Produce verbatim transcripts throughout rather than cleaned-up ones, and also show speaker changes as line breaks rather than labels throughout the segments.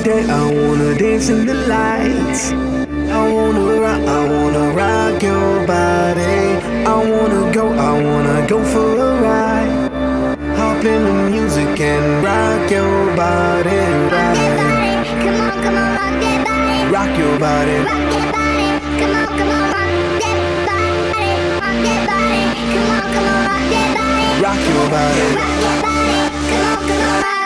day, I wanna dance in the lights. I wanna rock, I wanna rock your body. I wanna go, I wanna go for a ride. Hop in the music and rock your body,
rock
body.
that body. Come on, come on, rock that body.
Rock your body.
Rock that body. Come on, come on, rock that body. Rock that body. Come on, come on, rock that body.
Rock your body.
Rock that body. Come on, come on, rock that body.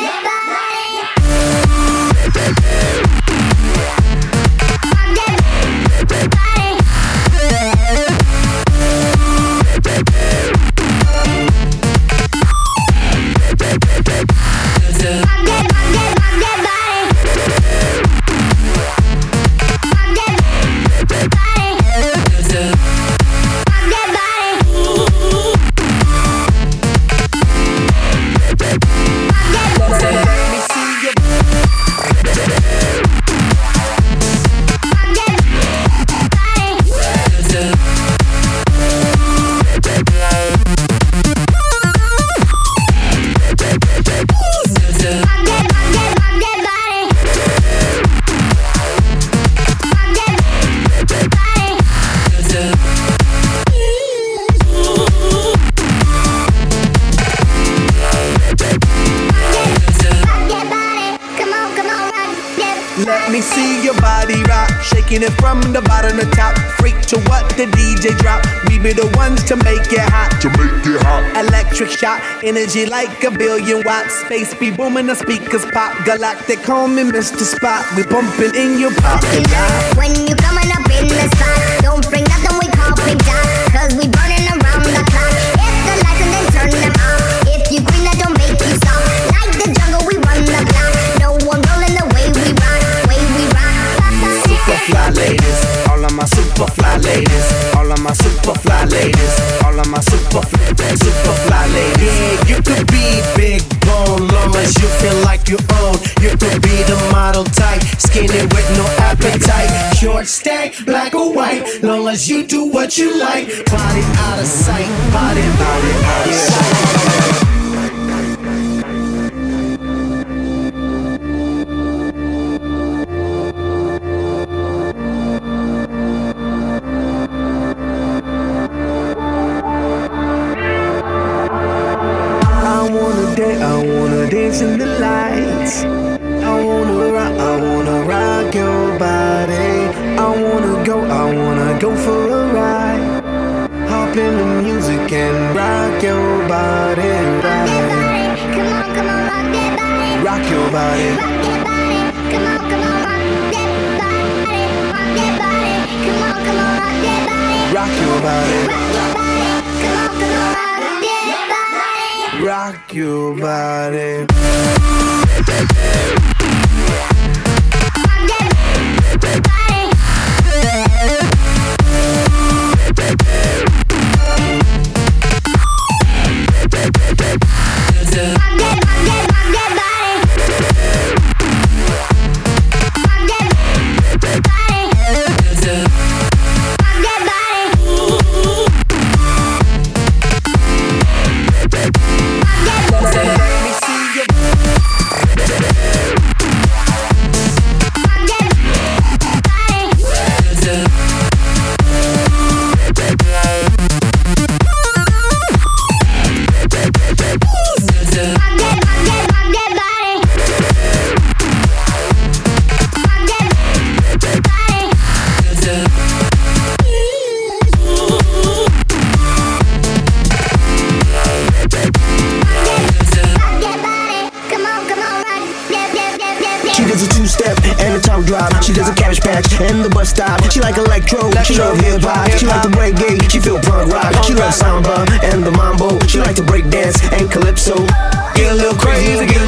Let me see your body rock, shaking it from the bottom to top. Freak to what the D J drop. We be the ones to make it hot.
To make it hot.
Electric shock, energy like a billion watts. Space be booming, the speakers pop. Galactic, call me Mister Spot. We bumping in your parking lot.
When you coming up in the spot, don't bring nothing we call pink dot, cause we burning around the clock. Hit the lights and then turn them off. If you green, that don't make you stop. Like the jungle, we run the block. No one rolling the way we rock, way we rock.
Super fly ladies, all of my super fly ladies, all of my super fly ladies, all of my super fly, super fly ladies.
Yeah, you could be big bone, long as you feel like you own. You could be the model type, skinny with no appetite. Short stack, black or white, long as you do what you like. Body out of sight, body, body out of sight.
I wanna dance in the lights. I wanna rock, I wanna rock your body. I wanna go, I wanna go for a ride. Hop in the music and rock your body, body.
Come on, come on, rock that body.
Rock your body.
Rock that body. Come on, come on, rock that body. Rock that body. Come on, come on, rock that body.
Rock your body.
Rock your body. Come on, come on, rock that body.
Rock your body.
She does a cabbage patch and the bus stop. She like electro, she love hip hop. She like the reggae, she feel punk rock. She love samba and the mambo. She like to break dance and calypso. Get a little crazy, get